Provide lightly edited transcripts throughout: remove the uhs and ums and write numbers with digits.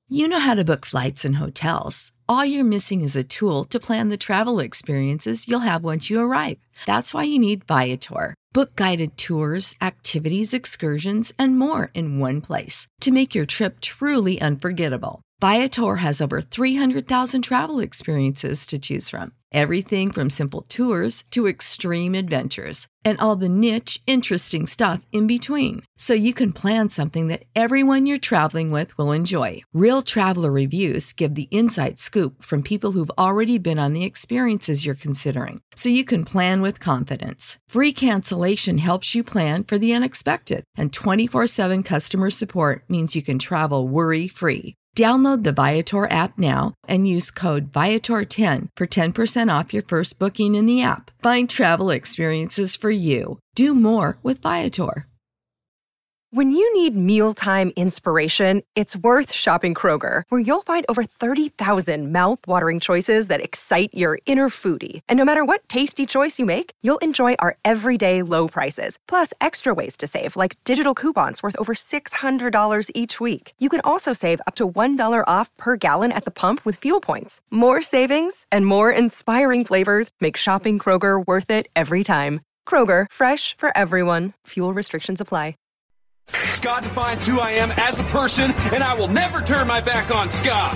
You know how to book flights and hotels. All you're missing is a tool to plan the travel experiences you'll have once you arrive. That's why you need Viator. Book guided tours, activities, excursions, and more in one place to make your trip truly unforgettable. Viator has over 300,000 travel experiences to choose from. Everything from simple tours to extreme adventures and all the niche, interesting stuff in between. So you can plan something that everyone you're traveling with will enjoy. Real traveler reviews give the inside scoop from people who've already been on the experiences you're considering. So you can plan with confidence. Free cancellation helps you plan for the unexpected. And 24/7 customer support means you can travel worry-free. Download the Viator app now and use code Viator10 for 10% off your first booking in the app. Find travel experiences for you. Do more with Viator. When you need mealtime inspiration, it's worth shopping Kroger, where you'll find over 30,000 mouth-watering choices that excite your inner foodie. And no matter what tasty choice you make, you'll enjoy our everyday low prices, plus extra ways to save, like digital coupons worth over $600 each week. You can also save up to $1 off per gallon at the pump with fuel points. More savings and more inspiring flavors make shopping Kroger worth it every time. Kroger, fresh for everyone. Fuel restrictions apply. Scott defines who I am as a person, and I will never turn my back on Scott.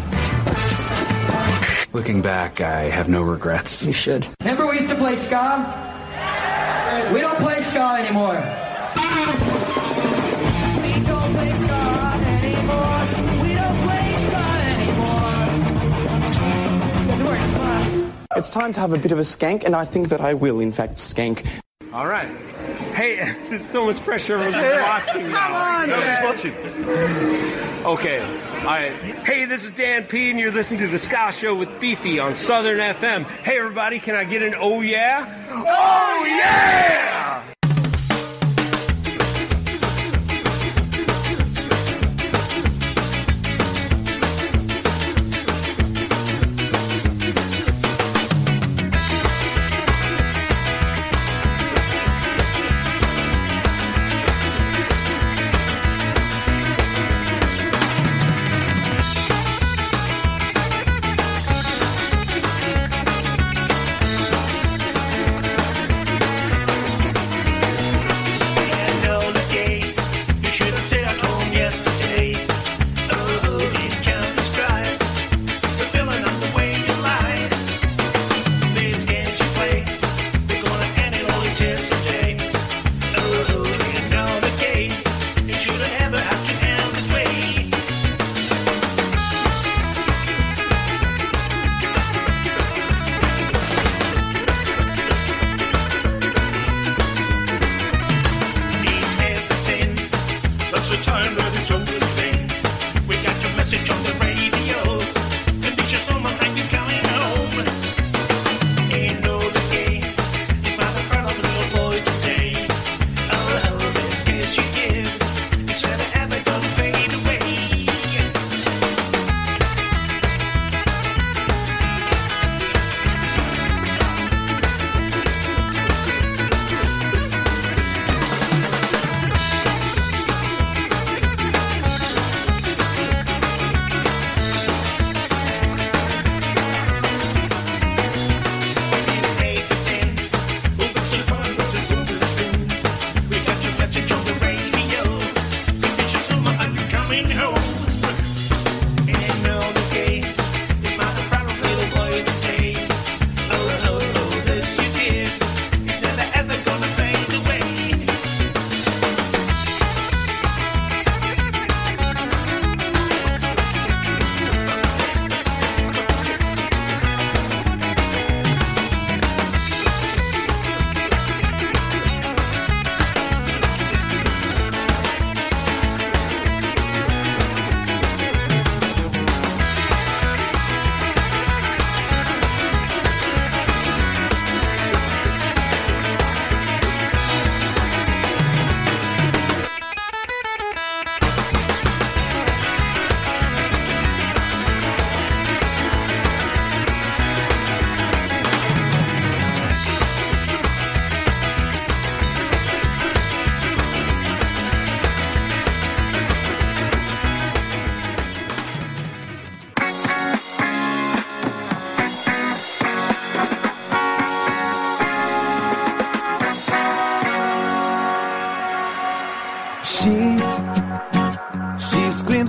Looking back, I have no regrets. You should. Remember we used to play ska? We don't play ska anymore. We don't play ska anymore. We don't play ska anymore. It's time to have a bit of a skank, and I think that I will, in fact, skank. All right. Hey, there's so much pressure. Everyone's watching now. Come on, nobody's watching. Okay. All right. Hey, this is Dan P, and you're listening to The Ska Show with Beefy on Southern FM. Hey, everybody, can I get an oh yeah? Oh yeah!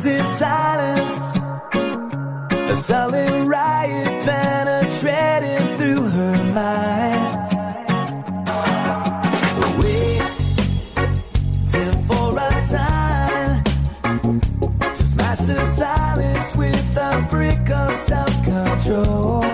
moves in silence, a sullen riot penetrating through her mind. Waiting for a sign to smash the silence with a brick of self-control.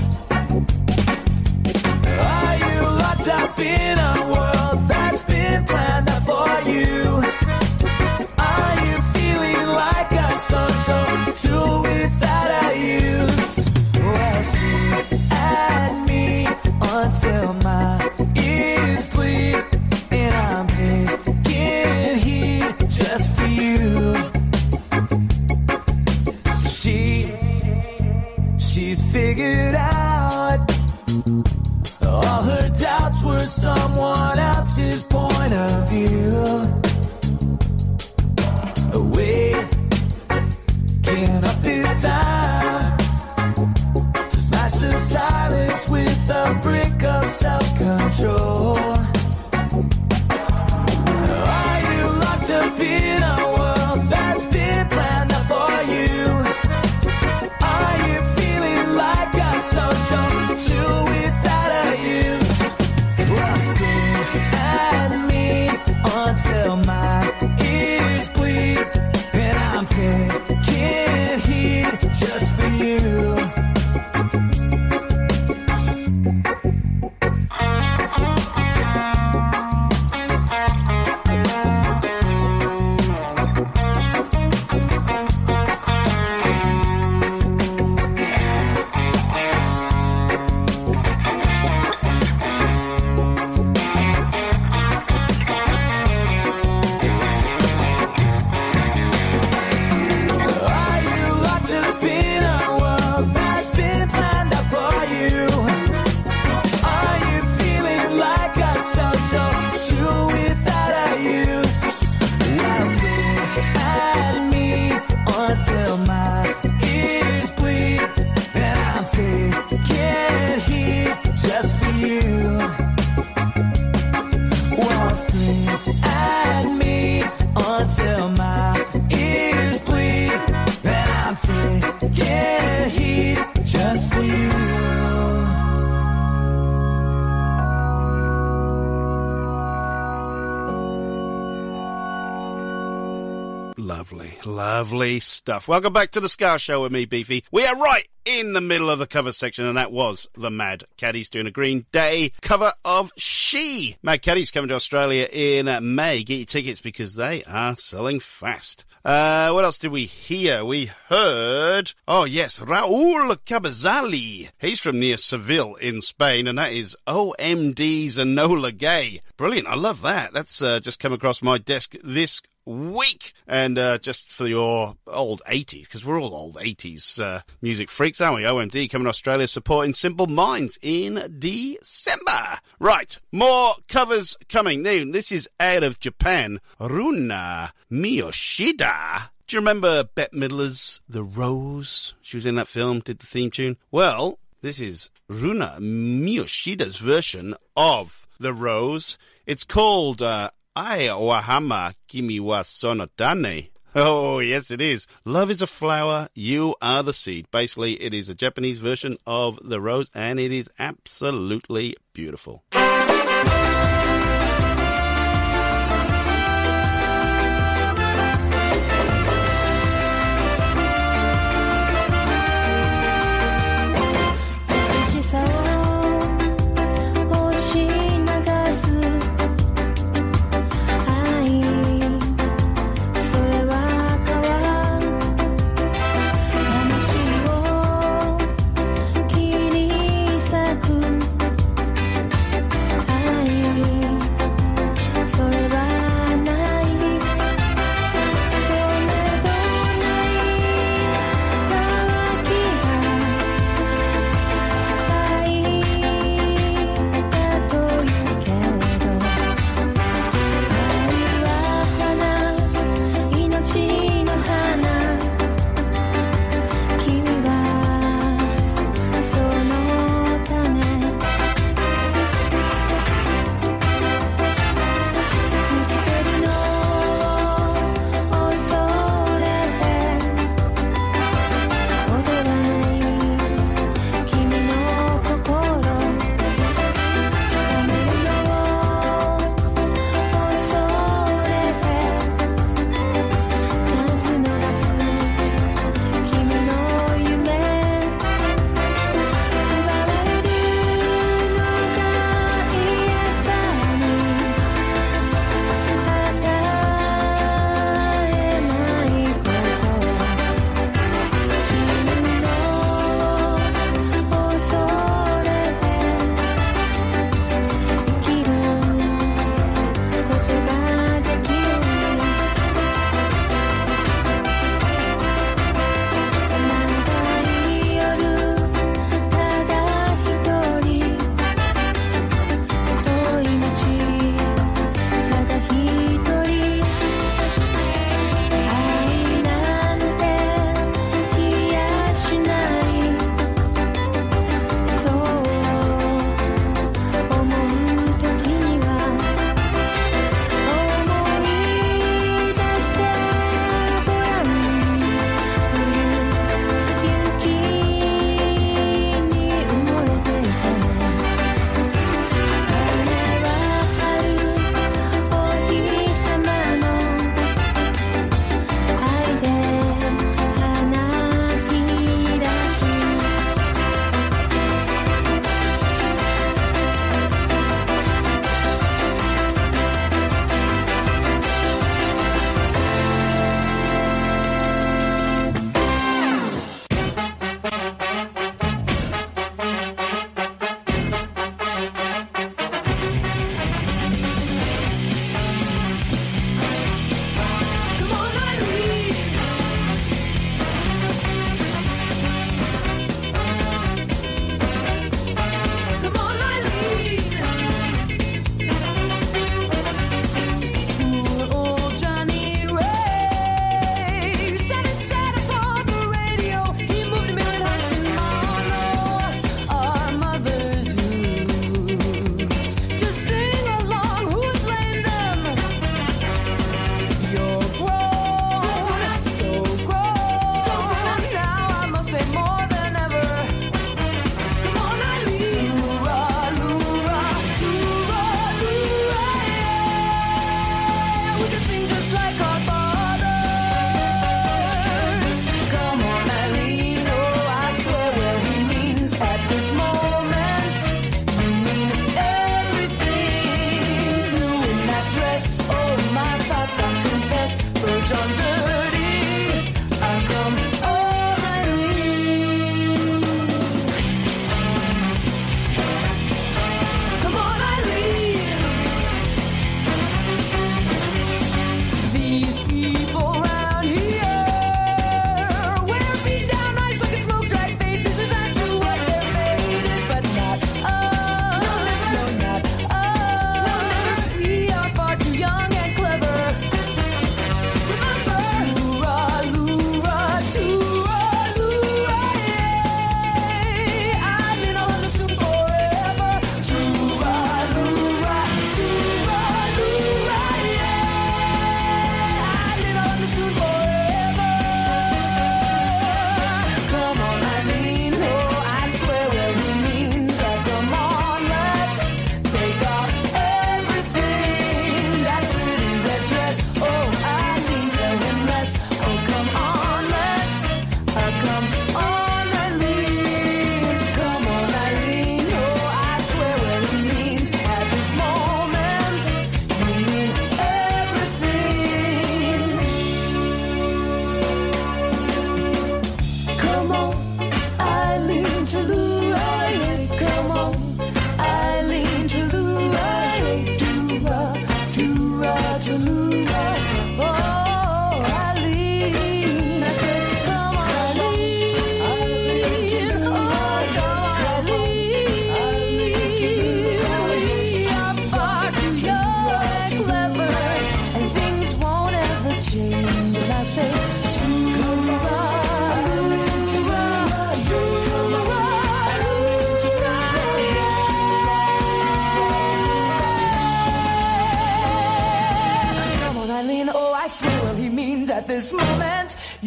Are you locked up in a world that's been planned out for you? Are you feeling like a social tool without a use? Well, scream at me until my ears bleed, and I'm taking heed just for you. She's figured out all her doubts were someone else's point of view. Waking up this time to smash the silence with a brick of self-control. Are you locked up in a world that's been planned out for you? Are you feeling like a social tool without a use? Well, scream at me until my ears bleed, and I'm taking heed just for you. Until my ears bleed, and I'm taking heed just for you. Well, scream at me until my ears bleed, and I'm taking heed just for you. Lovely, lovely stuff. Welcome back to the Ska Show with me, Beefy. We are right in the middle of the cover section, and that was the Mad Caddies doing a Green Day cover of She. Mad Caddies coming to Australia in May. Get your tickets because they are selling fast. What else did we hear? We heard, oh yes, Raul Cabezali. He's from near Seville in Spain, and that is OMD's Enola Gay. Brilliant, I love that. That's just come across my desk this week. And just for your old 80s, because we're all old 80s music freaks, aren't we? OMD coming to Australia supporting Simple Minds in December. Right, more covers coming. Now, this is out of Japan. Runa Miyoshida. Do you remember Bette Midler's The Rose? She was in that film, did the theme tune. Well, this is Runa Miyoshida's version of The Rose. It's called Ai Wahama Kimi wa Sonotane. Oh, yes, it is. Love is a flower, you are the seed. Basically, it is a Japanese version of The Rose, and it is absolutely beautiful. 「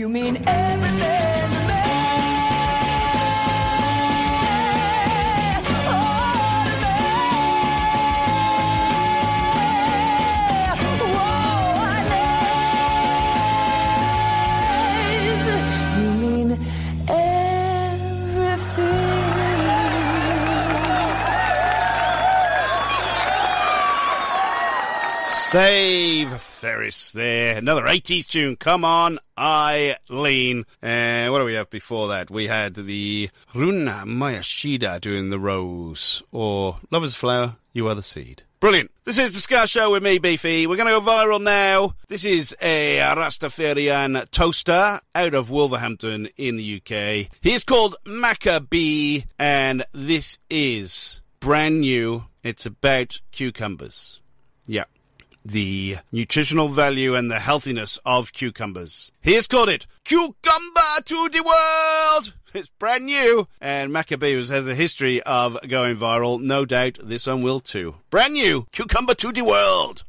You mean everything to me. Save Ferris there. Another 80s tune. Come on, Eileen. And what do we have before that? We had the Run Mayashida doing The Rose, or Lover's Flower, You Are the Seed. Brilliant. This is the Ska Show with me, Beefy. We're going to go viral now. This is a Rastafarian toaster out of Wolverhampton in the UK. He is called Maccabee, and this is brand new. It's about cucumbers. Yeah. The nutritional value and the healthiness of cucumbers. He has called it Cucumber to the World. It's brand new. And Maccabee has a history of going viral. No doubt this one will too. Brand new Cucumber to the World.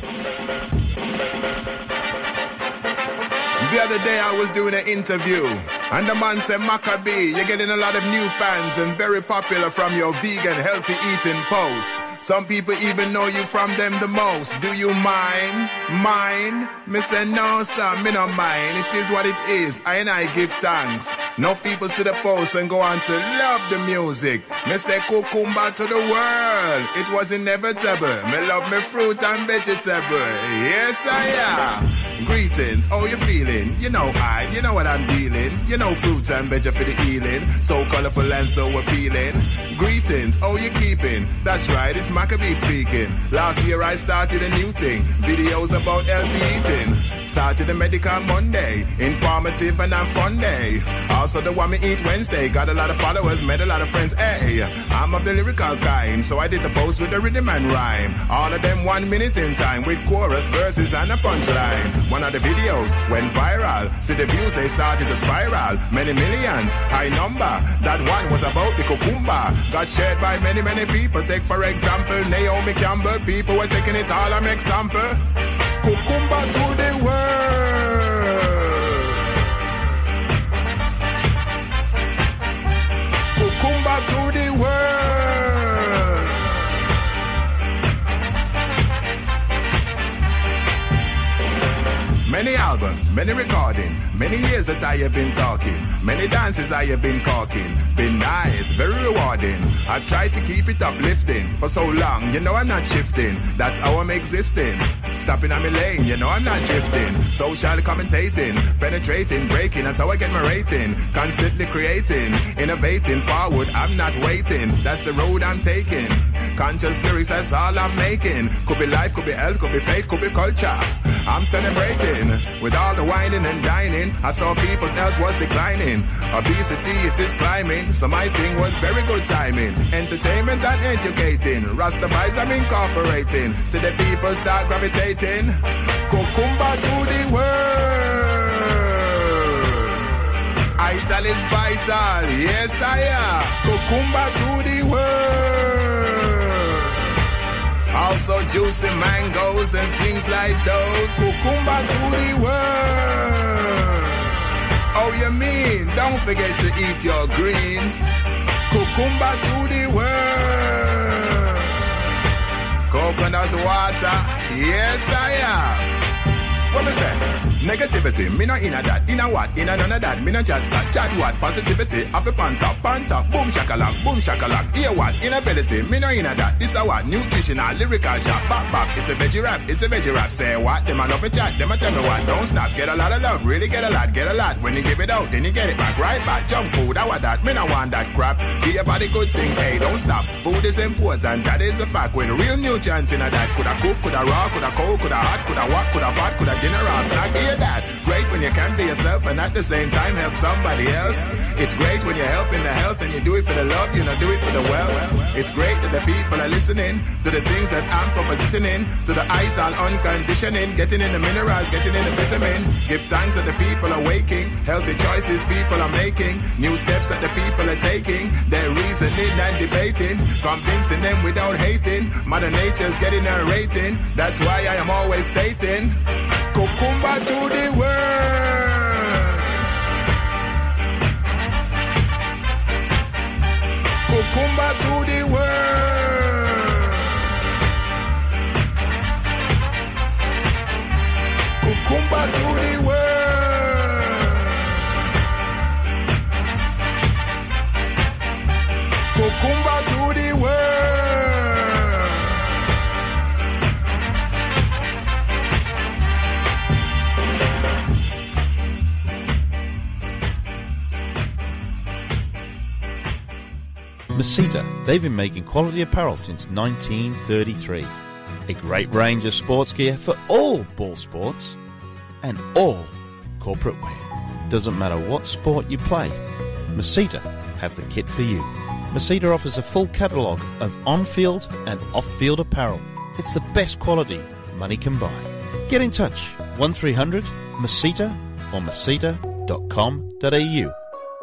The other day I was doing an interview, and the man said, Maccabee, you're getting a lot of new fans and very popular from your vegan, healthy eating posts. Some people even know you from them the most. Do you mind? Mind? Me say, no, sir, me no mind. It is what it is. I give thanks. No people see the post and go on to love the music. Me say, cucumber to the world. It was inevitable. Me love me fruit and vegetable. Yes, I am. Greetings, how you feeling? You know you know what I'm dealing. You know fruits and veg for the healing. So colorful and so appealing. Greetings, how you keeping? That's right, it's Maccabee speaking. Last year I started a new thing. Videos about healthy eating. Started the Medical Monday. Informative and a fun day. Also the one me eat Wednesday. Got a lot of followers, met a lot of friends. Hey, I'm of the lyrical kind. So I did the post with the rhythm and rhyme. All of them 1 minute in time. With chorus, verses and a punchline. One of the videos went viral. See the views, they started to spiral. Many millions, high number. That one was about the cucumber. Got shared by many, many people. Take for example, Naomi Campbell. People were taking it all as an example. Cucumber to the world. Cucumber to the world. Many albums, many recording, many years that I have been talking, many dances I have been caulking, been nice, very rewarding. I've tried to keep it uplifting for so long, you know I'm not shifting, that's how I'm existing. Stopping on my lane, you know I'm not drifting. Social commentating, penetrating, breaking, that's how I get my rating. Constantly creating, innovating, forward, I'm not waiting. That's the road I'm taking. Conscious lyrics, that's all I'm making. Could be life, could be health, could be faith, could be culture. I'm celebrating with all the whining and dining. I saw people's health was declining. Obesity, it is climbing. So my thing was very good timing. Entertainment and educating. Rasta vibes I'm incorporating. So the people start gravitating. Cucumber to the world. Ital is vital. Yes, I am. Cucumber to the world. Also juicy mangoes and things like those. Cucumber to the world. Oh, you mean? Don't forget to eat your greens. Cucumber to the world. Coconut water. Yes, I am. What me say? Negativity, me no inna that, inna what, inna none of that, me no chat slot, chat what, positivity, up a panta, boom shakalak, hear what, inability, me no inna that, this a what, nutritional, lyrical shop, bop, it's a veggie rap, say what, them a love me chat, them a tell me what, don't stop, get a lot of love, really get a lot, when you give it out, then you get it back, right back, junk food, I want that, me no want that crap, give your body good things, hey, don't stop, food is important, that is a fact, with real nutrients inna that, coulda cook, coulda raw, coulda cold, coulda hot, coulda what, coulda pot, coulda dinner or snack, that. Great when you can be yourself and at the same time help somebody else. It's great when you're helping the health and you do it for the love, you know, do it for the well. It's great that the people are listening to the things that I'm propositioning, to the ital unconditioning, getting in the minerals, getting in the vitamin. Give thanks that the people are waking, healthy choices people are making, new steps that the people are taking. They're reasoning and debating, convincing them without hating. Mother Nature's getting her rating. That's why I am always stating, cucumber to the world. Masita, they've been making quality apparel since 1933. A great range of sports gear for all ball sports and all corporate wear. Doesn't matter what sport you play, Masita have the kit for you. Masita offers a full catalogue of on-field and off-field apparel. It's the best quality money can buy. Get in touch, 1300 Masita or masita.com.au.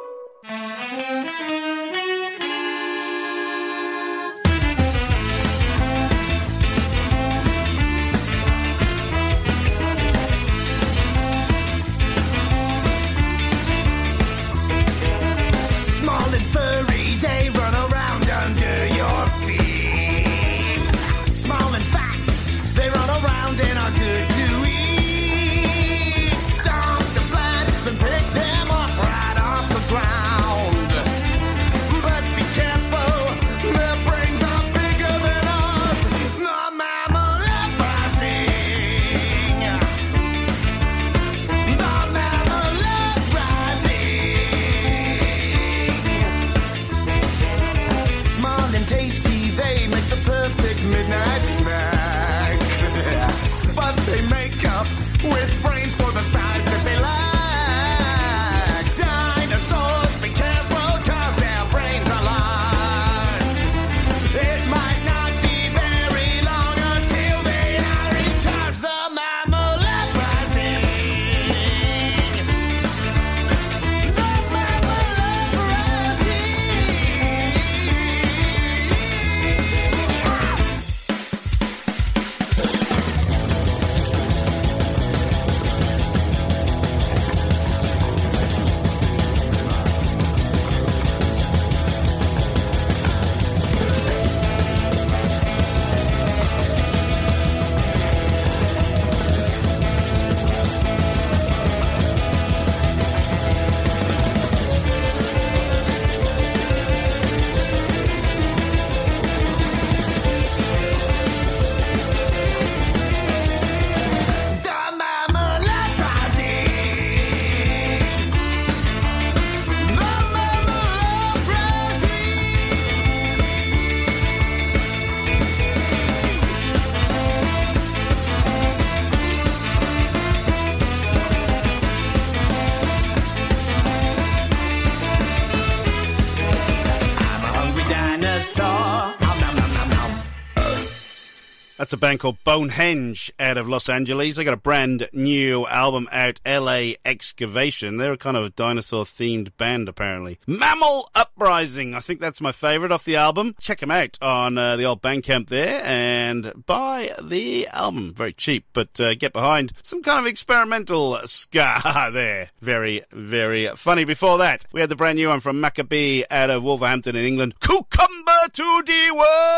That's a band called Bonehenge out of Los Angeles. They got a brand new album out, LA Excavation. They're a kind of a dinosaur-themed band, apparently. Mammal Uprising, I think that's my favourite off the album. Check them out on the old Bandcamp there and buy the album. Very cheap, but get behind some kind of experimental ska there. Very, very funny. Before that, we had the brand new one from Maccabee out of Wolverhampton in England. Cucumber to the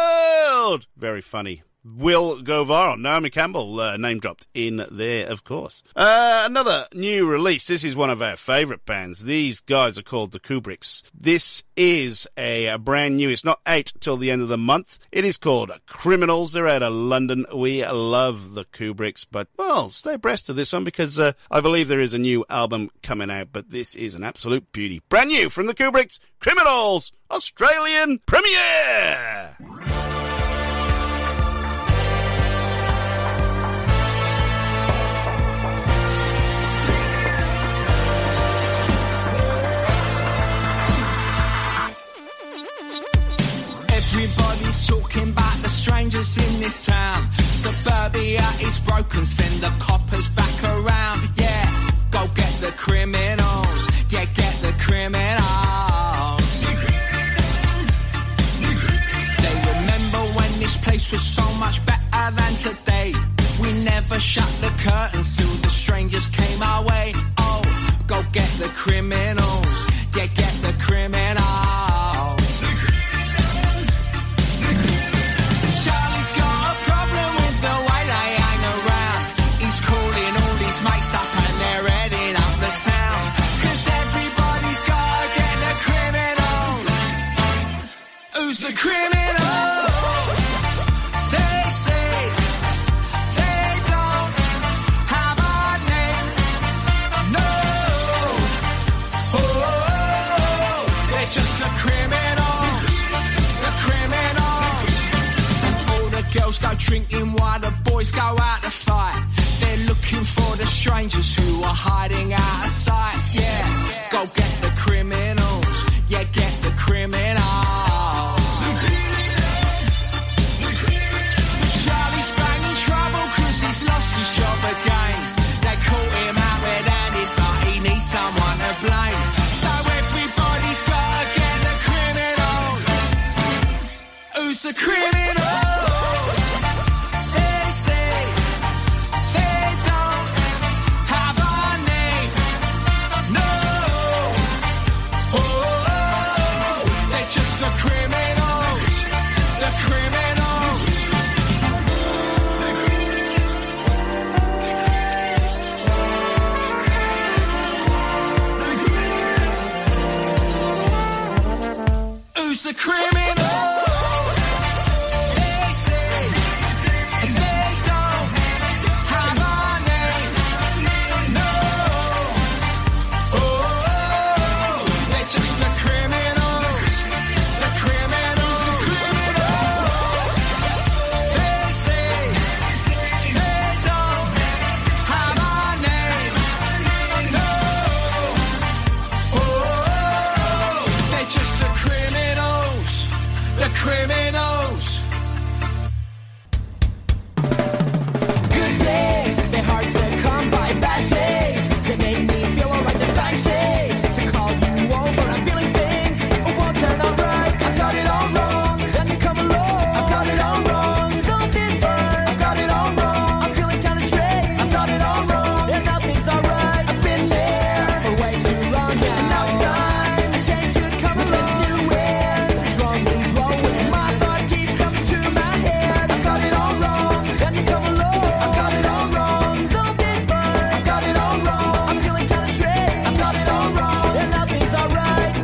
World! Very funny. Will go viral. Naomi Campbell name dropped in there, of course. Another new release. This is one of our favourite bands. These guys are called the Kubricks. This is a brand new. It's not out till the end of the month. It is called Criminals. They're out of London. We love the Kubricks, but, well, stay abreast of this one because I believe there is a new album coming out, but this is an absolute beauty. Brand new from the Kubricks, Criminals, Australian premiere! Everybody's talking about the strangers in this town. Suburbia is broken, send the coppers back around. Yeah, go get the criminals. Yeah, get the criminals. They remember when this place was so much better than today. We never shut the curtains till the strangers came our way. Oh, go get the criminals. Yeah, get the criminals. The criminals, they say they don't have a name, no, oh, they're just a drinking while the boys go out to fight. They're looking for the strangers who are hiding out of sight. Yeah, go get the criminals. Yeah, get the criminals. Charlie's banging trouble 'cause he's lost his job again. They caught him out red-handed, but he needs someone to blame. So everybody's gotta get the criminals. Who's the criminal? They say they don't have a name. No. Oh, they're just the criminals. The criminals. Who's the criminal? They say they don't have a name. No. Oh, they're just the criminals. The criminals. They say they don't have a name. No. Oh, they're just the criminals. The criminals. Good days, they're hard to come by. Bad days, they make me feel alright. The signs say to call you over. I'm feeling things won't turn out right. I've got it all wrong, then you come along. I've got it all wrong, something's burnt. I've got it all wrong, I'm feeling kinda strange. I've got it all wrong, and nothing's alright. I've been there for way too long now. And now it's time, a change should come along. This new wind, strongly blowing. My thought keeps coming to my head. I've got it all wrong, then you come along. I've got it all wrong, something's burnt. I've got it all wrong, I'm feeling kinda strange. I've got it all wrong, and nothing's alright.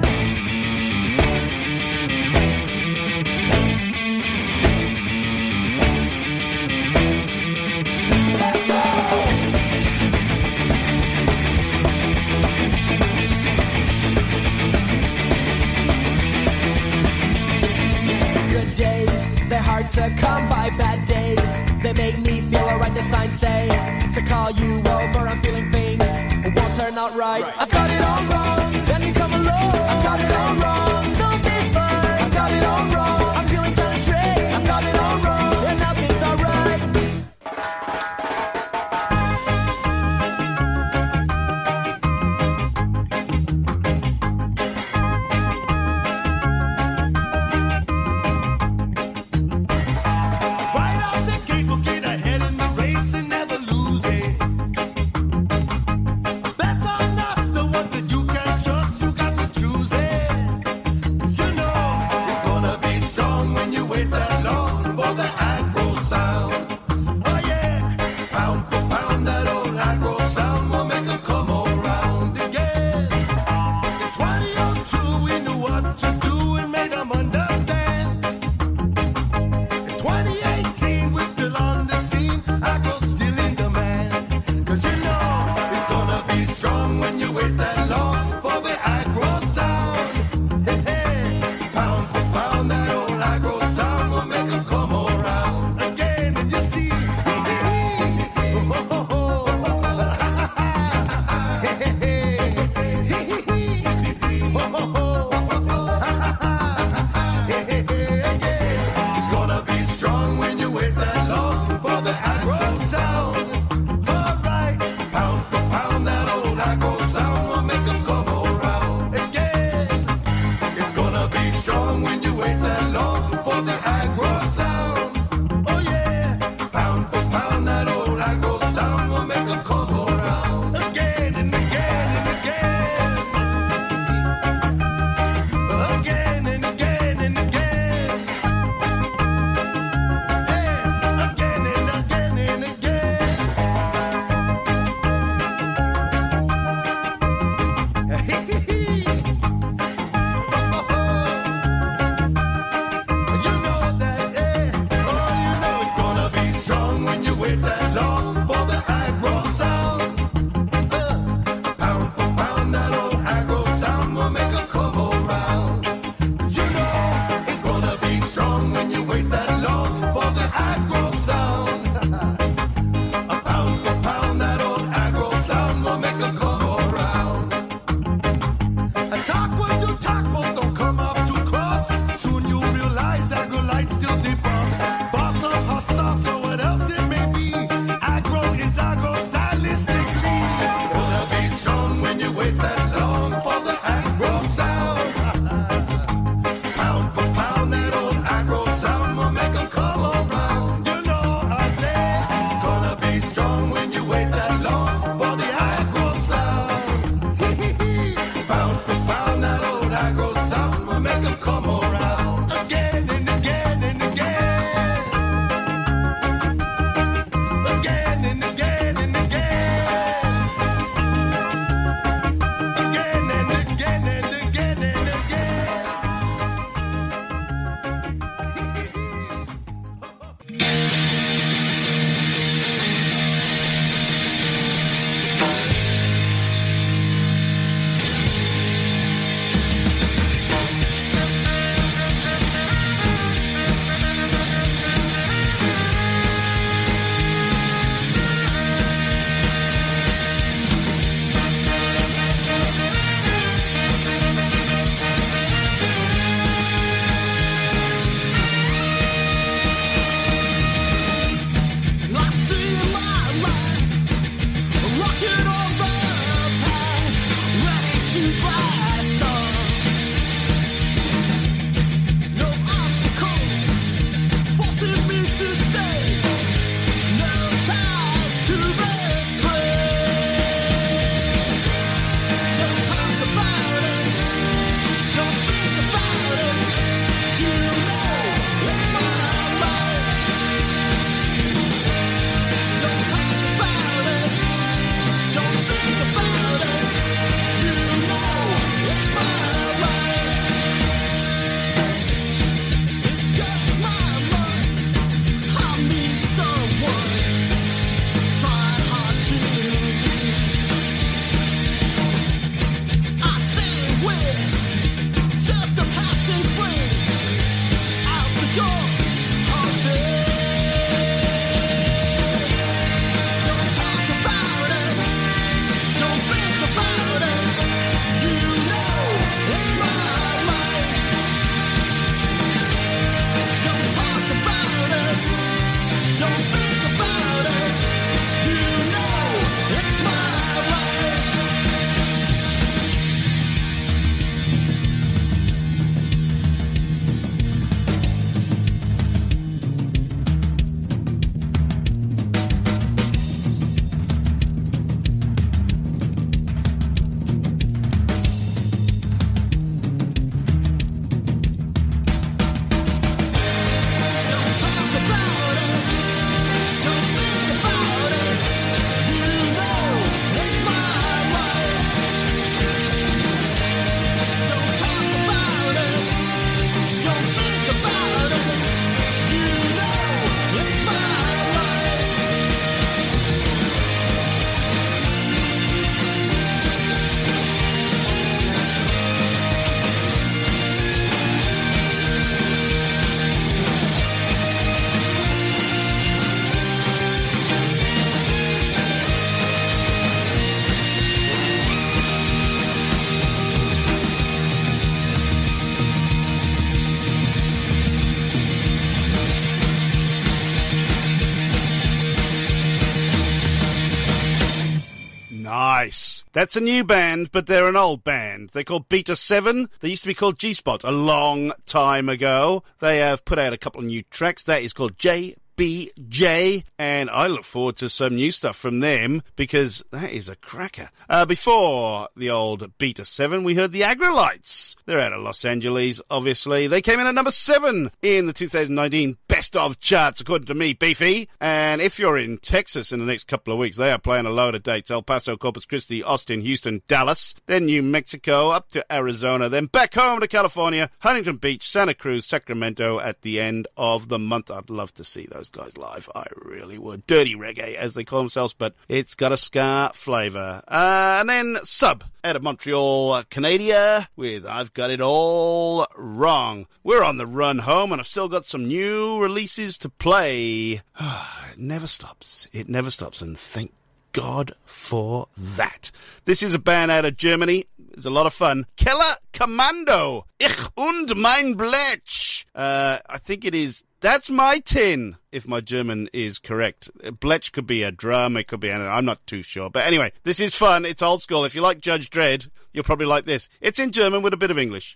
Good days, they're hard to come by. Bad days, they make me feel alright. The signs say to call you over. I'm feeling things won't turn out right. I've got it all wrong, then you come along. I've got it all wrong, something's burnt. I've got it all wrong, I'm feeling kinda strange. I've got it all wrong, and nothing's alright. Right out the gate, we'll get ahead in the race and never lose it. Bet on us, the ones that you can trust. You talk, but don't come up too cross. Soon you realize Agro-Lite's still the boss. Boss of hot sauce or what else it may be. Agro is agro stylistically. Gonna be strong when you wait that long for the agro sound. Pound for pound, that old agro sound will make 'em come around. You know I say, gonna be strong when you wait that long for the agro sound. Pound for pound, that old agro sound will make 'em come around. Again and again and again. Again and again and again. Again and again and again and again. I see my life rocking on the path, ready to blast off. No obstacles forcing me to stay. No ties to this place. Don't talk about it. Don't think about it. You know it's my life. Don't talk about it. Don't think about it. You know it's my life. It's just my luck. I meet someone trying hard to leave. I say we're just a passing friend out the door of Don't talk about it. Don't think about it. You know it's my life. Don't talk about it. Don't think about it. You know it's my life. Don't talk about it. Don't think about it. You know it's my life. Don't talk about it. Don't think about it. You know it's my life. Nice. That's a new band, but they're an old band. They're called Beta 7. They used to be called G-Spot a long time ago. They have put out a couple of new tracks. That is called JBJ, and I look forward to some new stuff from them because that is a cracker. Before the old Beta 7, we heard the Agro-Lites. They're out of Los Angeles, obviously. They came in at number 7 in the 2019 Best of charts, according to me, Beefy. And if you're in Texas in the next couple of weeks, they are playing a load of dates. El Paso, Corpus Christi, Austin, Houston, Dallas, then New Mexico, up to Arizona, then back home to California, Huntington Beach, Santa Cruz, Sacramento at the end of the month. I'd love to see those guys live. I really would. Dirty reggae, as they call themselves, but it's got a ska flavour. And then Sub out of Montreal, Canada, with I've Got It All Wrong. We're on the run home, and I've still got some new releases to play. It never stops. It never stops, and thank God for that. This is a band out of Germany. It's a lot of fun. Keller Commando. Ich und mein Blech. I think it is. That's my tin, if my German is correct. Blech could be a drum, it could be anything. I'm not too sure. But anyway, this is fun. It's old school. If you like Judge Dredd, you'll probably like this. It's in German with a bit of English.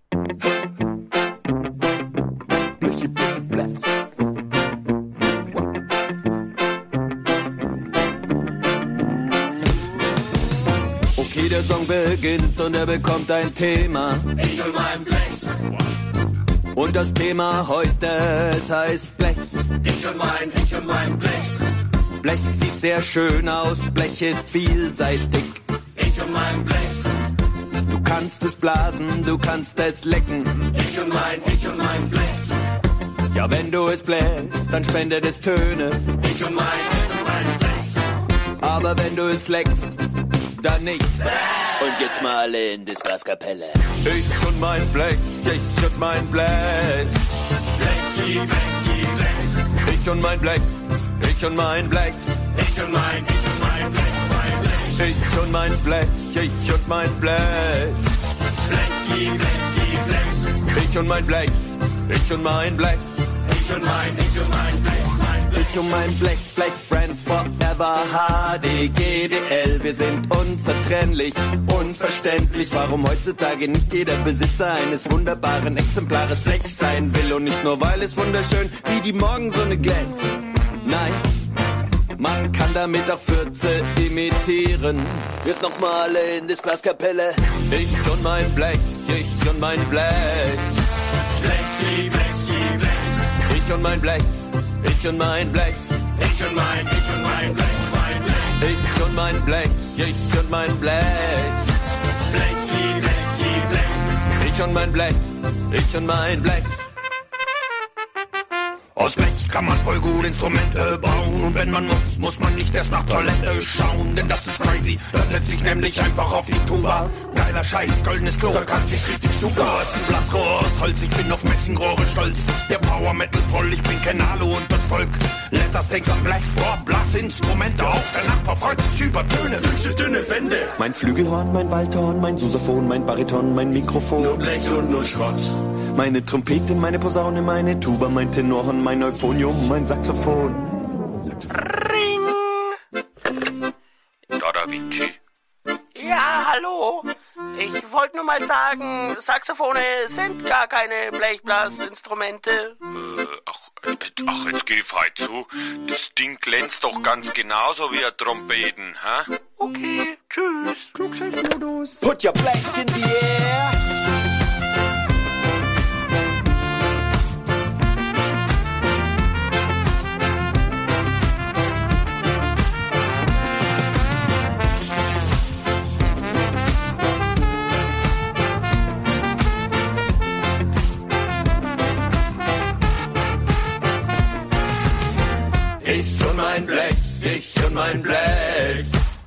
Okay, der Song beginnt und er bekommt ein Thema. Ich und mein Blech. Und das Thema heute, es heißt Blech. Ich und mein Blech. Blech sieht sehr schön aus, Blech ist vielseitig. Ich und mein Blech. Du kannst es blasen, du kannst es lecken. Ich und mein Blech. Ja, wenn du es bläst, dann spendet es Töne. Ich und mein Blech. Aber wenn du es leckst, dann nicht. Und jetzt mal alle in die Spaßkapelle. Ich und mein Blech, ich und mein Blech. Blechi, Blechi, Blech. Ich und mein Blech, ich und mein Blech. Ich und mein Blech, ich und mein Blech. Ich und mein Blech. Blechi, Blechi, Blech. Ich und mein Blech, ich und mein Blech. Ich und mein Blech. Ich und mein Blech, Blech Friends Forever, HDGDL. Wir sind unzertrennlich, unverständlich, warum heutzutage nicht jeder Besitzer eines wunderbaren Exemplares Blech sein will. Und nicht nur, weil es wunderschön wie die Morgensonne glänzt. Nein, man kann damit auch Fürze imitieren. Wirf noch mal in die Spaßkapelle. Ich und mein Blech, ich und mein Blech. Blechi, Blechi, Blech. Ich und mein Blech. Ich und mein Blech. Ich und mein Blech, mein Blech. Ich und mein Blech, ich und mein Blech. Blechi, Blechi, Blech. Ich und mein Blech, ich und mein Blech. Aus Blech kann man voll gut Instrumente bauen. Und wenn man muss man nicht erst nach Toilette schauen. Denn das ist crazy, dann setz ich nämlich einfach auf die Tuba. Geiler Scheiß, goldenes Klo, da kann sich's richtig super. Ist ein Blasrohr aus Holz, ich bin auf Messingrohre stolz. Der Power Metal Proll, ich bin Kenalo und das Volk. Lettersteaks am Blech vor, Blasinstrumente auf. Der Nachbar freut sich über Töne, dünne Wände. Mein Flügelhorn, mein Waldhorn, mein Sousaphon, mein Bariton, mein Mikrofon. Nur Blech und nur Schrott. Meine Trompete, meine Posaune, meine Tuba, mein Tenorhorn, mein Euphonium, mein Saxophon. Ring! Da Vinci. Ja, hallo. Ich wollte nur mal sagen, Saxophone sind gar keine Blechblasinstrumente. Ach, jetzt geh frei zu. Das Ding glänzt doch ganz genauso wie ein Trompeten, hä? Okay, tschüss. Klugscheißmodus. Put your Blech in the air. Ich und mein Blech, ich und mein Blech.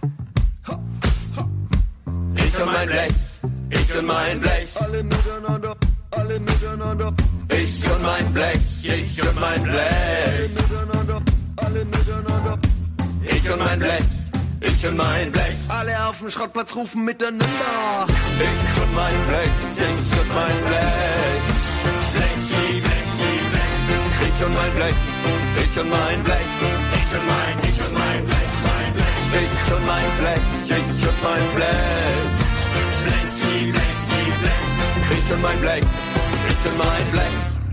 Ich und mein Blech, ich und mein Blech. Alle miteinander, alle miteinander. Ich und mein Blech, ich und mein Blech. Alle miteinander. Ich und mein Blech, ich und mein Blech. Alle auf dem Schrottplatz rufen miteinander. Ich und mein Blech, ich und mein Blech. Blechi, Blechi, Blech. Ich und mein Blech. Ich und mein Blech, ich und mein Blech, mein Blech. Ich und mein Blech, ich und mein Blech. Blechi, Blechi, Blech. Ich und mein Blech, ich und mein Blech.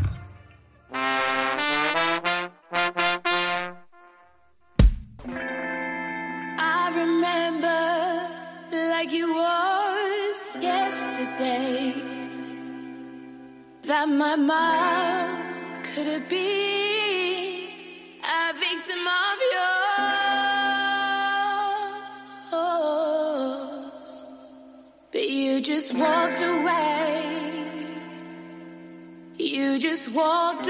I remember like it was yesterday that my mom could have been a victim of yours, but you just walked away. You just walked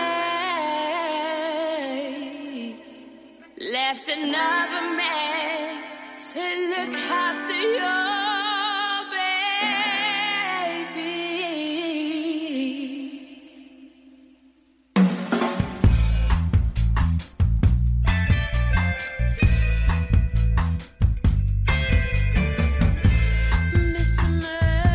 away, left another man to look after your Mr.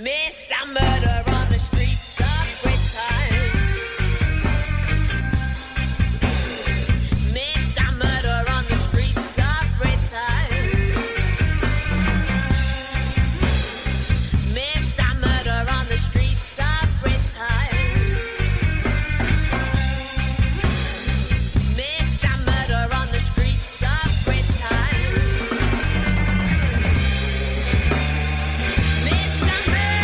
Mr. Murder on the streets of Britain. Mr. Murder on the streets of Britain. Mr. Murder on the streets of Britain. Mr. Murder on the streets of Britain. Mr.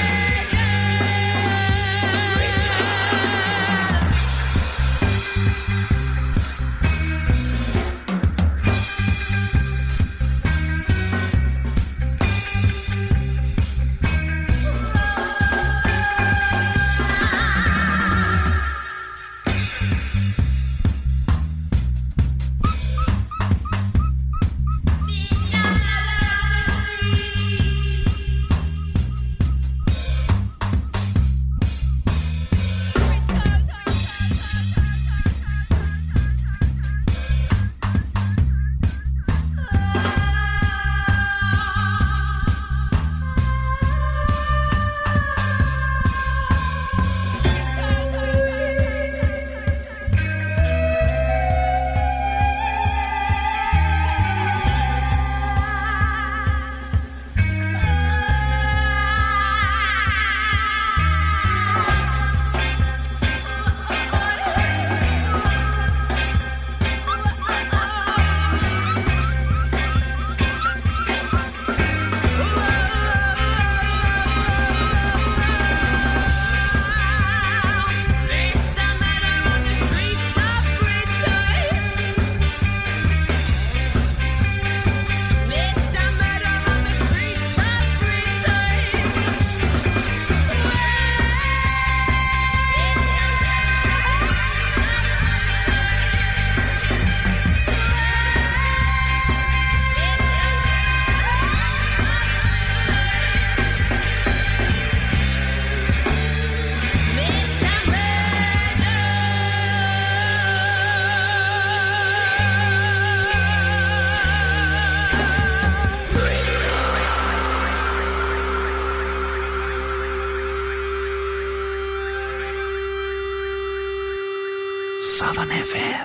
Southern FM.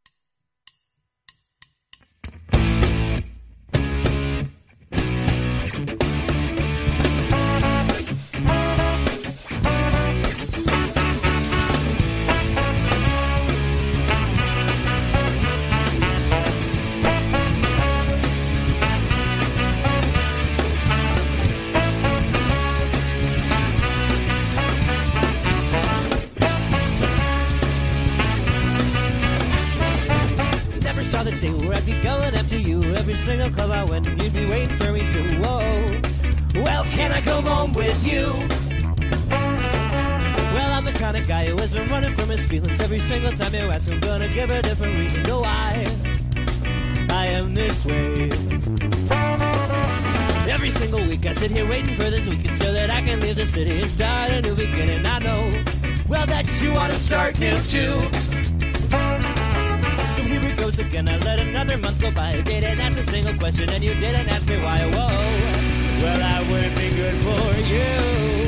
Every single club I went, you'd be waiting for me to. Whoa, well, can I come home with you? Well, I'm the kind of guy who has been running from his feelings. Every single time you ask, I'm gonna give a different reason to why I am this way. Every single week I sit here waiting for this weekend so that I can leave the city and start a new beginning. I know, well, that you want to start new too. So here it goes again, I let another month go by. I didn't ask a single question and you didn't ask me why. Whoa, well, that wouldn't be good for you.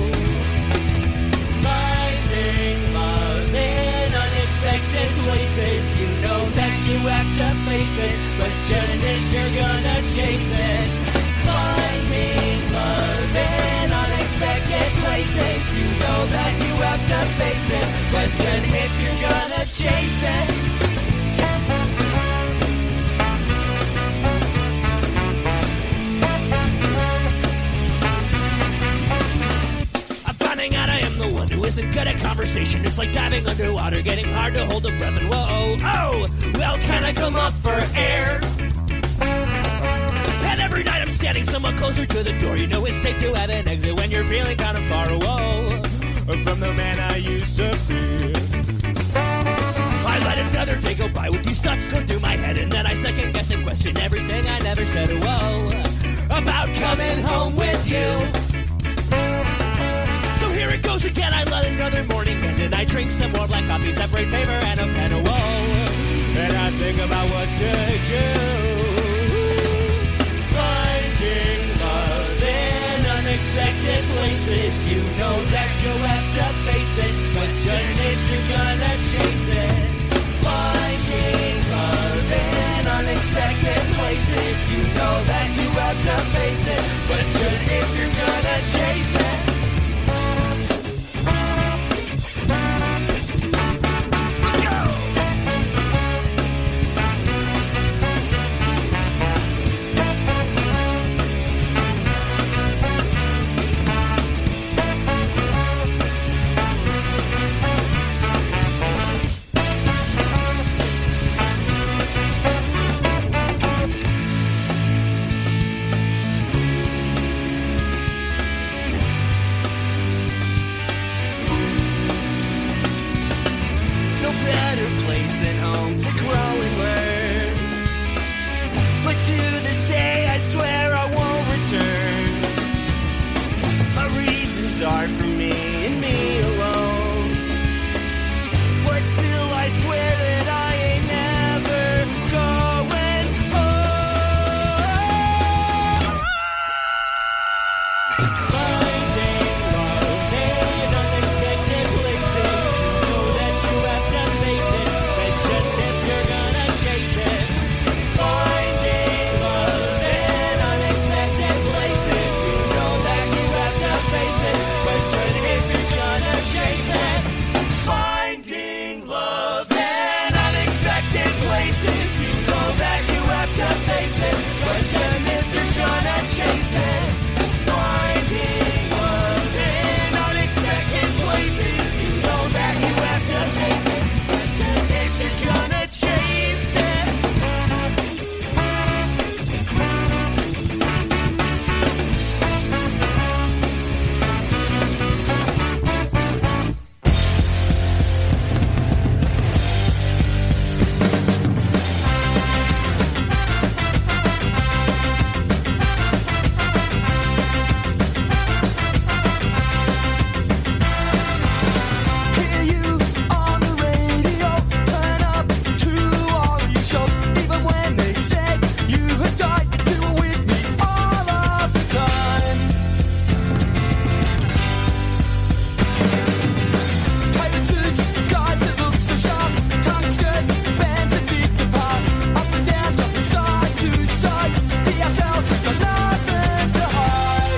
Finding love in unexpected places. You know that you have to face it. Questioning if you're gonna chase it. Finding love in unexpected places. You know that you have to face it. Question if you're gonna chase it. Out I am the one who isn't good at conversation. It's like diving underwater, getting hard to hold a breath. And whoa, oh, well, can I come up for air? And every night I'm standing somewhat closer to the door. You know it's safe to have an exit when you're feeling kind of far away from the man I used to be. I let another day go by with these thoughts go through my head, and then I second guess and question everything I never said. Whoa, about coming home with you. Here it goes again, I let another morning end, and I drink some more black coffee, separate paper and a pen. Whoa, and I think about what to do. Finding love in unexpected unexpected places. You know that you'll have to face it. Question if you're gonna chase it. Finding love in unexpected places. You know that you have to face it. Question if you're gonna chase it. Are for me and me alone, but still I swear that I ain't never going home. Finding love in unexpected places. You know that you have to face it. Question if you're gonna chase it. Finding love in unexpected places. You know that you have to face it. Question if you're gonna chase it. Finding love in unexpected places. You know that you have to face it. Question if you're gonna chase it. Finding love in unexpected places. You know that you have to face it. Question if you're gonna chase it. Hear you on the radio, turn up to all your shows. Even when they said you had died, you were with me all of the time. Tight suits, guys that look so sharp, tongue skirts, bands that deep apart, up and down, jumping side to side. Be ourselves, we've got nothing to hide.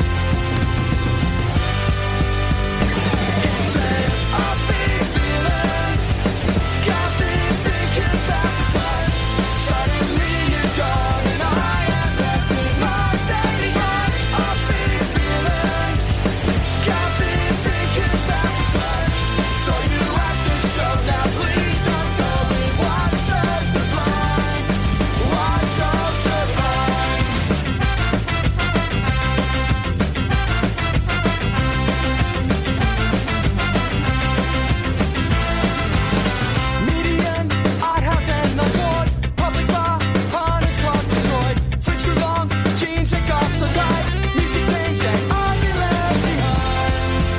I've been feeling, got me thinking about the time. Suddenly you're gone and I am left in my daily mind. I've been feeling, got me thinking about the time. So you have to show now, please don't go. What's so sublime? What's so sublime? Median, art house and the ward, public bar, harness clock destroyed, fridge grew long, jeans that got so tight, music things that I'll be left behind.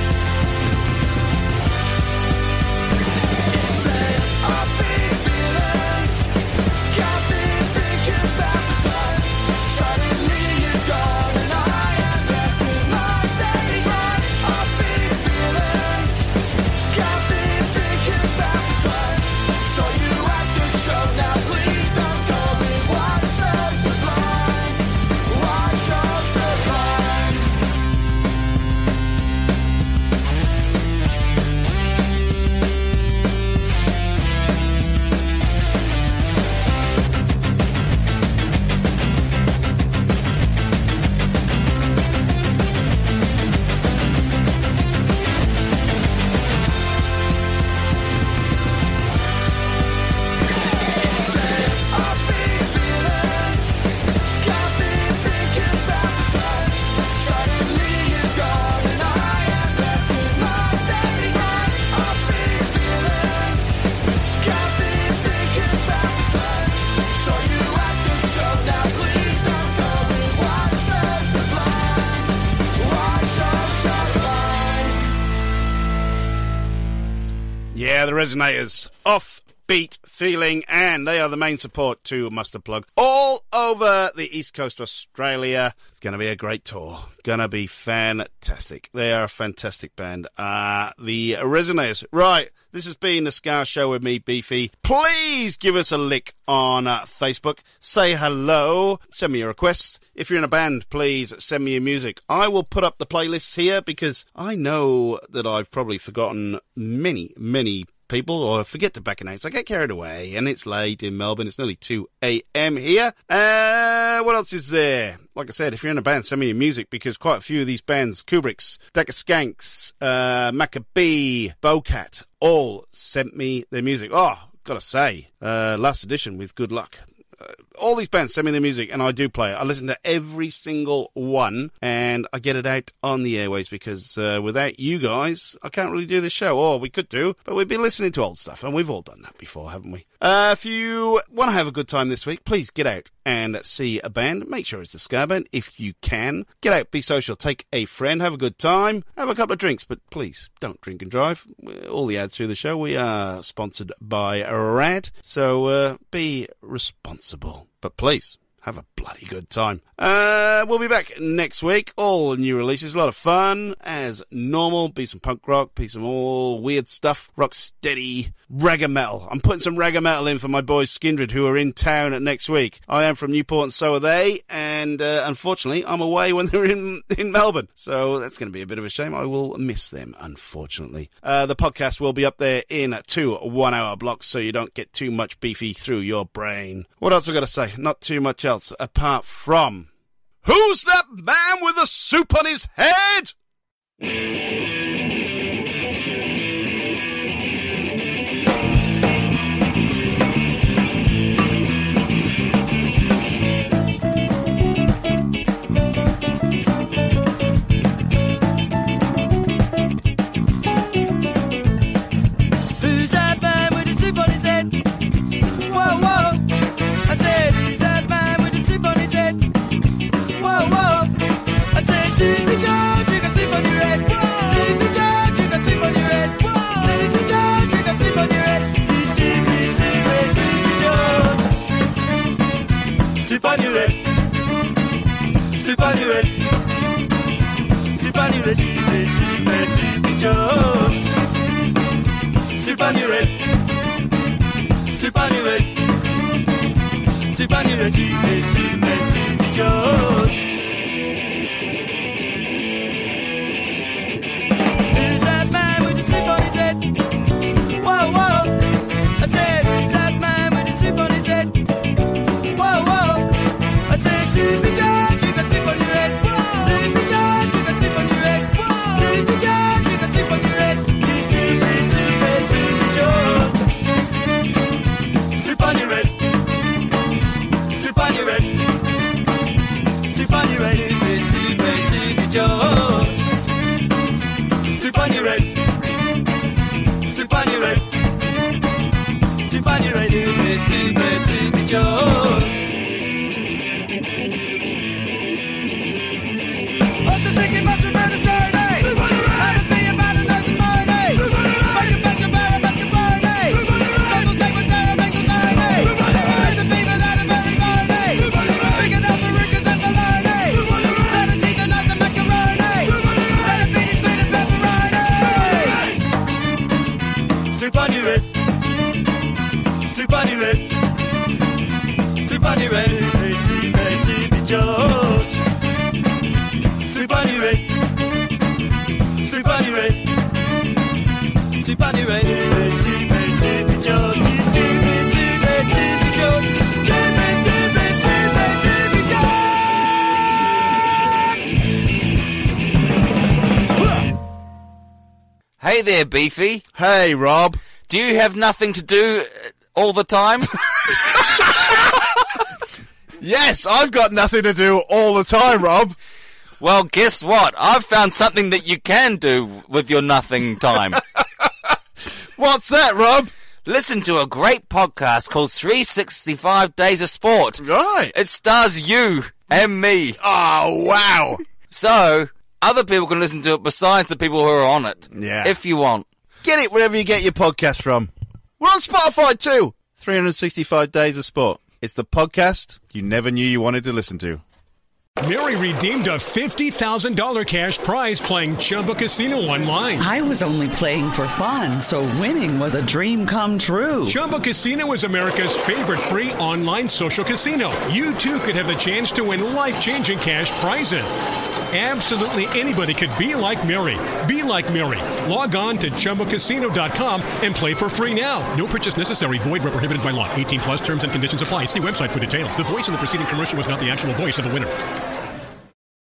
I've been feeling, got me thinking about the time. Suddenly you're gone and I am left in my daily mind. I've been feeling, got me thinking about the time. So you have to show now, please don't go. What's so sublime? What's so sublime? I've been feeling, got me thinking about the time. Suddenly you're gone and I am left in my daily mind. I've been feeling, got me thinking about the time. So you have to show now, please don't go. What's so sublime? What's so sublime? Yeah, the Resonators. Off upbeat feeling, and they are the main support to Mustard Plug all over the East Coast of Australia. It's going to be a great tour. Going to be fantastic. They are a fantastic band. The Resonators. Right, this has been the Ska Show with me, Beefy. Please give us a lick on Facebook. Say hello. Send me your requests. If you're in a band, please send me your music. I will put up the playlists here because I know that I've probably forgotten many people, or forget to back in names. I get carried away, and it's late in Melbourne. It's nearly 2 a.m. here. What else is there? Like I said, if you're in a band, send me your music, because quite a few of these bands, Kubricks, Decker Skanks, Maccabee, Bowcat, all sent me their music. Oh, gotta say, last edition with Good Luck. All these bands send me their music, and I do play it. I listen to every single one, and I get it out on the airways, because without you guys, I can't really do this show. Or we could do, but we'd be listening to old stuff, and we've all done that before, haven't we? If you want to have a good time this week, please get out and see a band. Make sure it's the Ska Band if you can. Get out, be social, take a friend, have a good time, have a couple of drinks, but please don't drink and drive. All the ads through the show, we are sponsored by RAD, so be responsible. But please, have a bloody good time. We'll be back next week. All new releases. A lot of fun, as normal. Be some punk rock, be some all weird stuff. Rock steady, ragga metal. I'm putting some ragga metal in for my boys Skindred, who are in town next week. I am from Newport and so are they. And unfortunately, I'm away when they're in Melbourne. So that's going to be a bit of a shame. I will miss them, unfortunately. The podcast will be up there in 2 1-hour blocks, so you don't get too much Beefy through your brain. What else we got to say? Not too much else, apart from... Who's that man with the soup on his head? Who's that man with the soup on his head? Whoa, whoa. I said, who's that man with the soup on his head? Whoa, whoa. I said, Jimmy George, you got soup on your head. Jimmy George, you got soup on your head. Jimmy George, you got soup on your head. He's Jimmy George. Soup on your head. Soup on your head. Soup on your head. Jimmy George. Soup on your head. Soup on your head. Soup on your head. Jimmy George. Who's that man with the soup on his head? Whoa, whoa. I said, who's that man with the soup on his head? Whoa, whoa. I said, Jimmy George, you got soup on your head. Jimmy George, you got soup on your head. Jimmy George, you got soup on your head. He's Jimmy George. Soup on your head. Soup on your head. Soup on your head. Jimmy George. Soup on your head. Soup on your head. Soup on your head. Jimmy George. What's the thinking about the murder story? Haven't been about another morning. Make a bunch of barrel, that's the morning. Don't take what's there, make the morning. Raise the people out of every morning. Picking up the riches and the learning. Let us eat the nuts and macaroni. Let us beat it sweet and pepperoni. Soup on your head. Soup on your head. Soup on your head. Jimmy George. Soup on your head. Soup on your head. Soup on your head. Jimmy George. Jimmy George. Jimmy George. Hey there, Beefy. Hey, Rob. Do you have nothing to do all the time? Yes, I've got nothing to do all the time, Rob. Well, guess what? I've found something that you can do with your nothing time. What's that, Rob? Listen to a great podcast called 365 Days of Sport. Right. It stars you and me. Oh, wow. So, other people can listen to it besides the people who are on it. Yeah. If you want. Get it wherever you get your podcast from. We're on Spotify too. 365 Days of Sport. It's the podcast you never knew you wanted to listen to. Mary redeemed a $50,000 cash prize playing Chumba Casino online. I was only playing for fun, so winning was a dream come true. Chumba Casino is America's favorite free online social casino. You too could have the chance to win life-changing cash prizes. Absolutely anybody could be like Mary. Be like Mary. Log on to ChumbaCasino.com and play for free now. No purchase necessary. Void where prohibited by law. 18 plus terms and conditions apply. See website for details. The voice in the preceding commercial was not the actual voice of the winner.